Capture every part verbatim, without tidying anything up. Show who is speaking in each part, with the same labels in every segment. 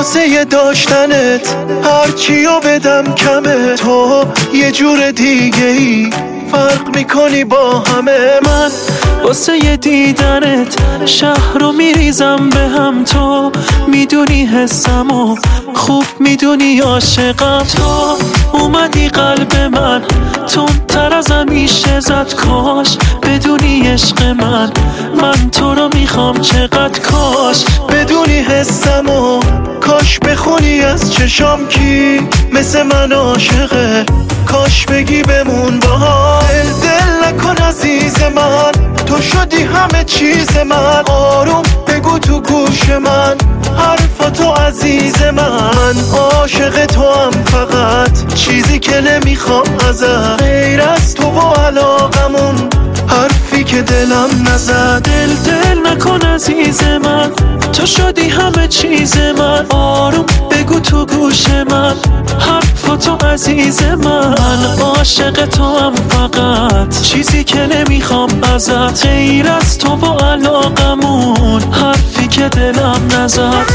Speaker 1: واسه داشتنت هرچیو بدم کمه. تو یه جور دیگه ای فرق میکنی با همه. من واسه دیدنت شهر رو میریزم به هم. تو میدونی حسمو خوب میدونی عاشقم. تو اومدی قلب من تون تر از همیشه زد. کاش بدونی عشق من من تو رو میخوام چقدر. کاش بدونی حسمو کاش بخونی از چشام کی مثل من عاشقه. کاش بگی بمون با هم. دل دل نکن عزیز من تو شدی همه چیز من. آروم بگو تو گوش من حرفاتو عزیز من. عاشق تو هم فقط چیزی که نمیخوام ازت غیر از تو و علاقمون حرفی که دلم نزد. دل دل نکن عزیز من تو شدی همه چیز من. آروم بگو تو گوش من حرفاتو عزیز من. عاشق تو هم فقط چیزی که نمیخوام ازت غیر از تو و علاقمون حرفی که دلم نزد.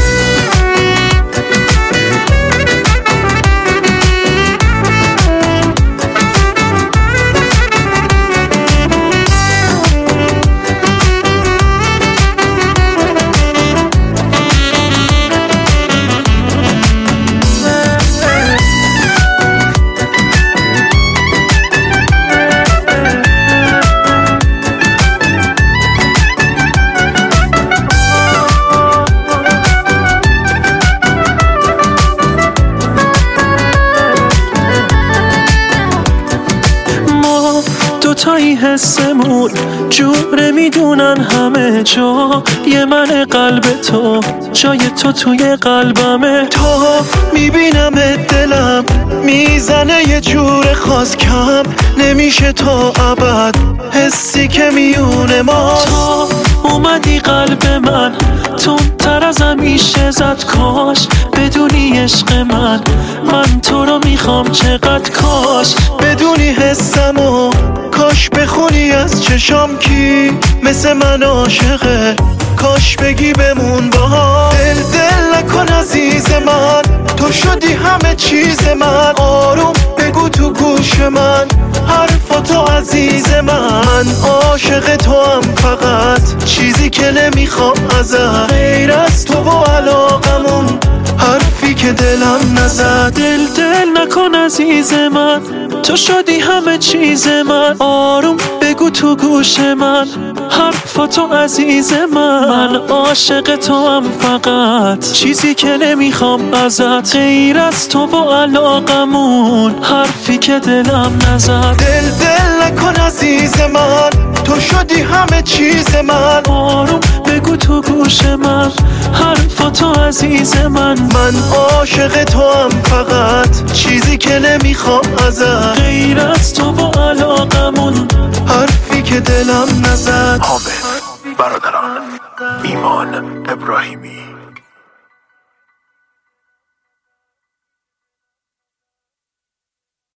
Speaker 1: دوتایی حسمون جوره میدونن همه جا. یه من قلب تو جای تو توی قلبمه. تو میبینم دلم میزنه یه جور خاص. کم نمیشه تا ابد حسی که میونه ما. تو اومدی قلب من تون تر از همیشه زد. کاش بدونی عشق من من تو رو میخوام چقدر. کاش بدونی حسمو کاش بخونی از چشام کی مثل من عاشقه. کاش بگی بمون با هم. دل دل نکن عزیز من تو شدی همه چیز من. آروم بگو تو گوش من حرفاتو عزیز من. عاشق تو هم فقط چیزی که نمیخوام ازت غیر از تو و علاقمون حرفی که دلم نزد. دل دل نکن عزیز من تو شدی همه چیز من. آروم بگو تو گوش من حرفاتو عزیز من. من عاشق تو هم فقط چیزی که نمیخوام ازت غیر از تو و علاقمون حرفی که دلم نزد. دل دل نکن عزیز من تو شدی همه چیز من. آروم بگو تو گوش من حرفاتو عزیز من. من عاشق تو هم فقط چیزی که نمیخوام ازت غیر از تو و علاقمون حرفی که دلم نزد.
Speaker 2: حامد برادران ایمان ابراهیمی.